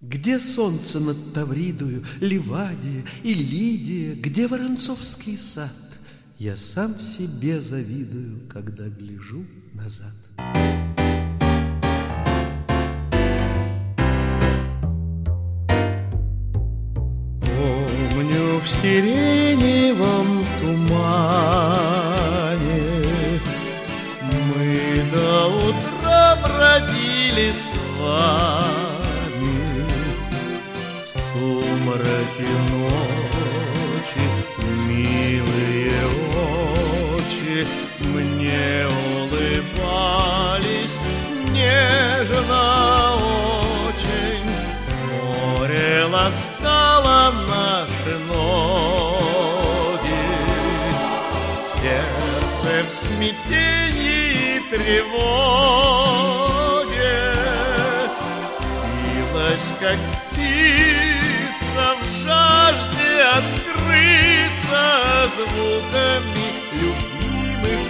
Где солнце над Тавридою, Ливадия и Лидия, где Воронцовский сад? Я сам себе завидую, когда гляжу назад. Помню в сиреневом тумане мы до утра бродили с вами. В сумраке ночи милые очи мне улыбались нежно очень. Море ласкало наши ноги, сердце в смятении и тревоге билось, как птица в жажде открыться звуками любимых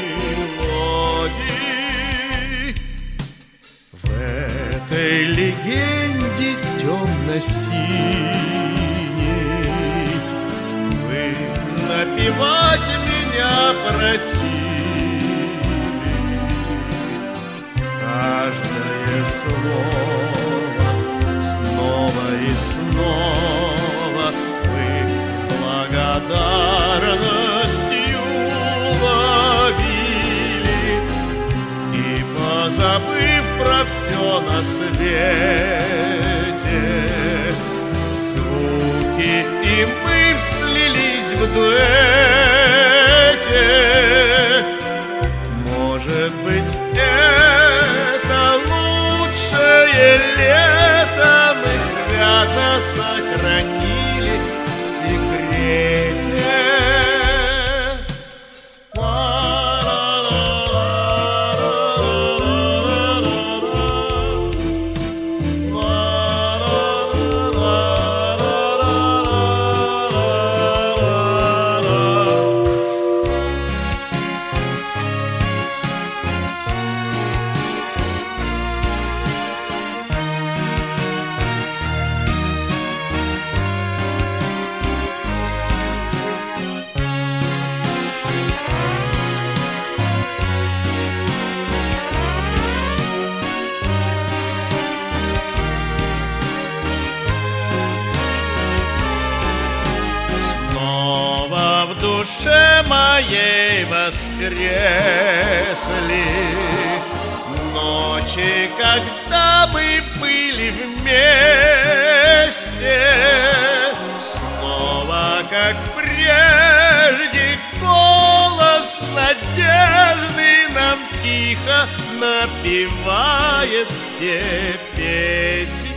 мелодий. В этой легенде темно-синий вы напевать меня просили. Каждое слово снова и снова вы с благодарностью ловили. И позабыв про все на свете, звуки и мы слились в дуэте. Может быть, это лучшее лето мы свято сохранили в секрете. В душе моей воскресли ночи, когда мы были вместе. Снова, как прежде, голос надежды нам тихо напевает те песни.